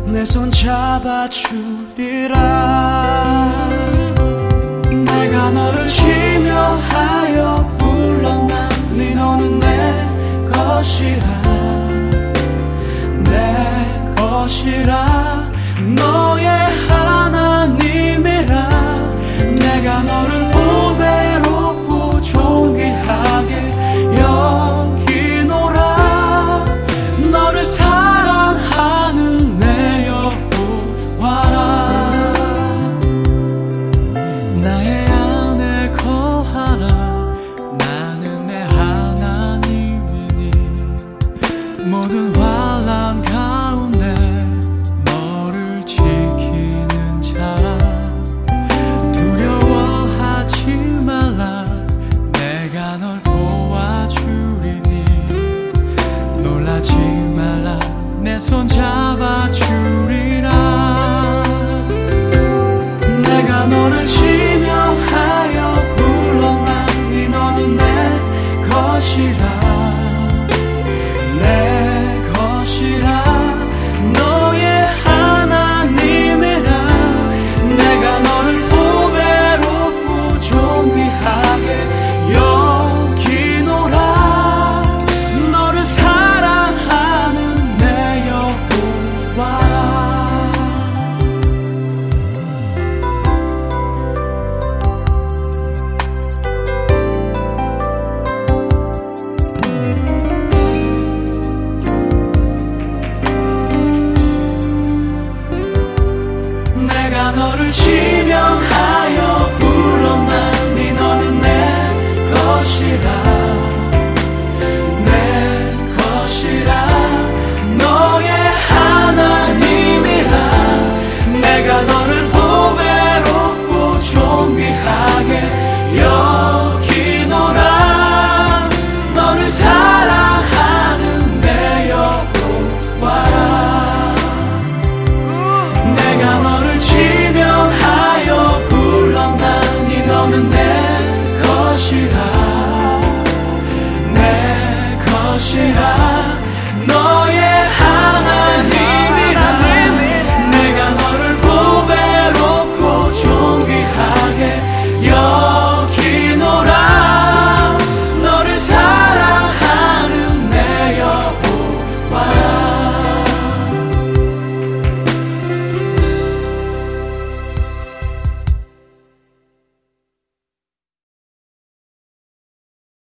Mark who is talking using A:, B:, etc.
A: 내 손 잡아주리라. 내가 너를 지명하여 불렀나니 너는 내 것이라. 내 것이라. 너의 하나님이라. 내가 너를 보배롭고 존귀하게 여기노라. 너를 사랑하는 내 여호와라. 나의 안에 거하라. 나는 내 하나님이니 모든 환난 가운데 너를 지키는 자라. 두려워하지 말라. 내가 널 도와주리니 놀라지 말라. 내 손 잡아주리라. 내가 너를 지명하여 불렀나니 너는 내 것이라. 내 것이라. 너의 하나님이라. 내가 너를 보배롭고 존귀하게 여기노라. 너를 사랑하는 내 여호와라. 내가 너를 지명하여